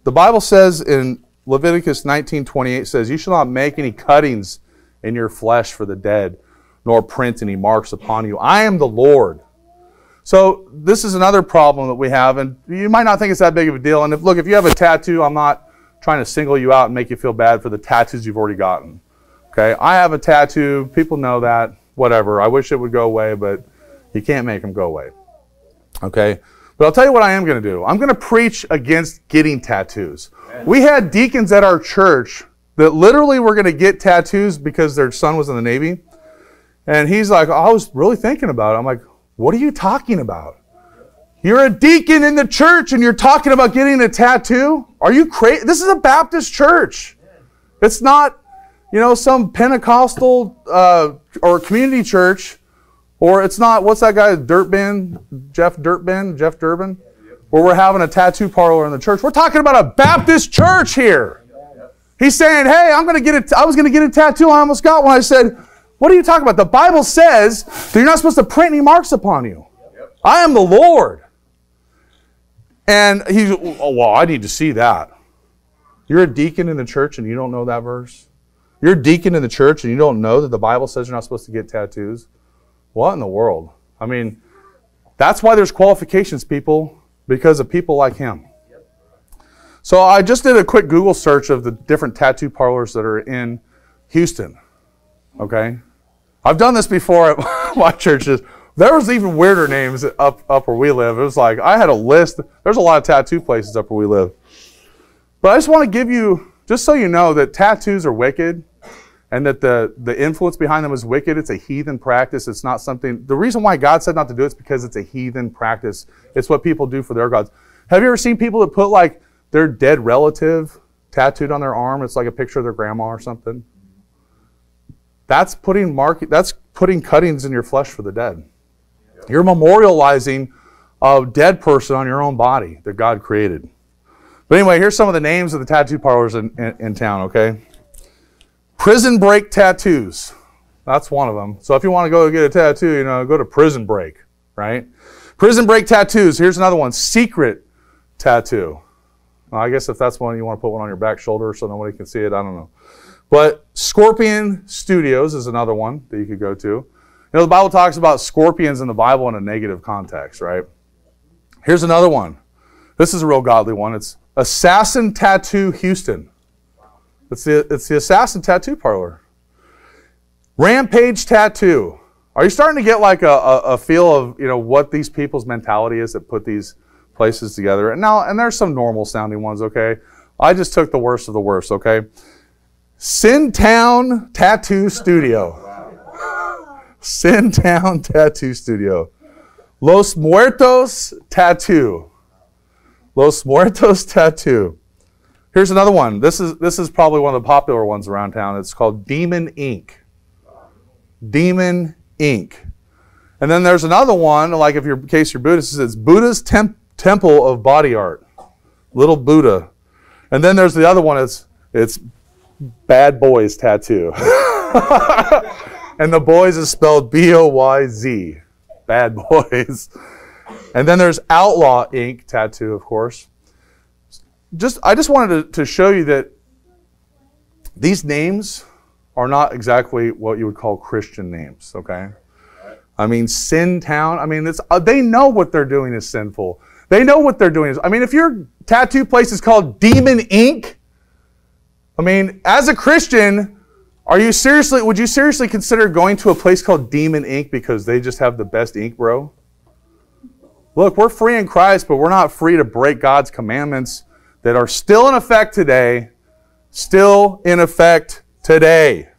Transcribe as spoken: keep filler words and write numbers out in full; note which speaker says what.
Speaker 1: the Bible says in Leviticus nineteen twenty-eight says, you shall not make any cuttings in your flesh for the dead, nor print any marks upon you. I am the Lord. So this is another problem that we have, and you might not think it's that big of a deal. And if, look, if you have a tattoo, I'm not trying to single you out and make you feel bad for the tattoos you've already gotten. Okay, I have a tattoo. People know that. Whatever. I wish it would go away, but you can't make them go away. Okay, but I'll tell you what I am going to do. I'm going to preach against getting tattoos. Amen. We had deacons at our church that literally were going to get tattoos because their son was in the Navy. And he's like, I was really thinking about it. I'm like, what are you talking about? You're a deacon in the church and you're talking about getting a tattoo? Are you crazy? This is a Baptist church. It's not, you know, some Pentecostal uh, or community church, or it's not, what's that guy, Dirtbin, Jeff Dirtbin, Jeff Durbin, where we're having a tattoo parlor in the church. We're talking about a Baptist church here. He's saying, hey, I'm going to get a, I was going to get a tattoo. I almost got one. I said, what are you talking about? The Bible says that you're not supposed to print any marks upon you. Yep. I am the Lord. And he's, oh, well, I need to see that. You're a deacon in the church and you don't know that verse? You're a deacon in the church and you don't know that the Bible says you're not supposed to get tattoos? What in the world? I mean, that's why there's qualifications, people, because of people like him. Yep. So I just did a quick Google search of the different tattoo parlors that are in Houston. Okay? I've done this before at my churches. There was even weirder names up, up where we live. It was like, I had a list. There's a lot of tattoo places up where we live. But I just want to give you, just so you know, that tattoos are wicked and that the, the influence behind them is wicked. It's a heathen practice. It's not something, the reason why God said not to do it is because it's a heathen practice. It's what people do for their gods. Have you ever seen people that put like their dead relative tattooed on their arm? It's like a picture of their grandma or something. That's putting mark. That's putting cuttings in your flesh for the dead. You're memorializing a dead person on your own body that God created. But anyway, here's some of the names of the tattoo parlors in, in, in town, okay? Prison Break Tattoos. That's one of them. So if you want to go get a tattoo, you know, go to Prison Break, right? Prison Break Tattoos. Here's another one. Secret Tattoo. Well, I guess if that's one, you want to put one on your back shoulder so nobody can see it. I don't know. But Scorpion Studios is another one that you could go to. You know, the Bible talks about scorpions in the Bible in a negative context, right? Here's another one. This is a real godly one. It's Assassin Tattoo Houston. It's the, it's the Assassin Tattoo Parlor. Rampage Tattoo. Are you starting to get like a, a, a feel of, you know, what these people's mentality is that put these places together? And now, and there's some normal sounding ones, okay? I just took the worst of the worst, okay? Sin Town Tattoo Studio. Sin Town Tattoo Studio. Los Muertos Tattoo. Los Muertos Tattoo. Here's another one. This is this is probably one of the popular ones around town. It's called Demon Ink. Demon Ink. And then there's another one, like if you're, in case you're Buddhist, it's Buddha's Temp, Temple of Body Art. Little Buddha. And then there's the other one, it's it's Bad Boys Tattoo. And the boys is spelled B O Y Z. Bad Boys. And then there's Outlaw Ink Tattoo, of course. Just I just wanted to, to show you that these names are not exactly what you would call Christian names, okay? I mean, Sin Town, I mean, it's, uh, they know what they're doing is sinful. They know what they're doing is, I mean, if your tattoo place is called Demon Ink, I mean, as a Christian, are you seriously, would you seriously consider going to a place called Demon Ink because they just have the best ink, bro? Look, we're free in Christ, but we're not free to break God's commandments that are still in effect today, still in effect today.